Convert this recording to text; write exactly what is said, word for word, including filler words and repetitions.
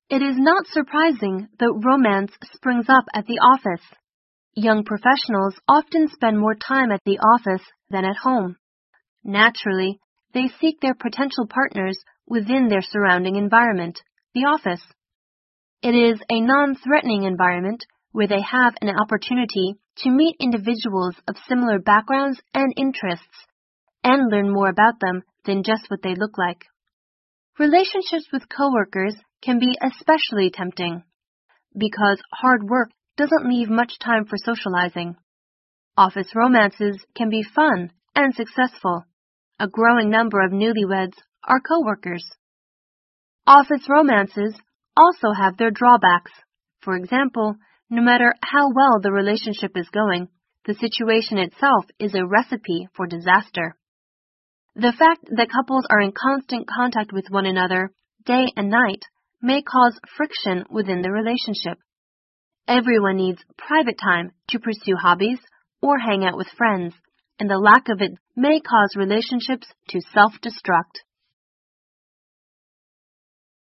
It is not surprising that romance springs up at the office. Young professionals often spend more time at the office than at home. Naturally, they seek their potential partners within their surrounding environment, the office. It is a non-threatening environment where they have an opportunity to meet individuals of similar backgrounds and interests, and learn more about them than just what they look like. Relationships with coworkers can be especially tempting, because hard work doesn't leave much time for socializing. Office romances can be fun and successful. A growing number of newlyweds are coworkers. Office romances also have their drawbacks. For example, no matter how well the relationship is going, the situation itself is a recipe for disaster. The fact that couples are in constant contact with one another, day and night, may cause friction within the relationship. Everyone needs private time to pursue hobbies or hang out with friends, and the lack of it may cause relationships to self-destruct.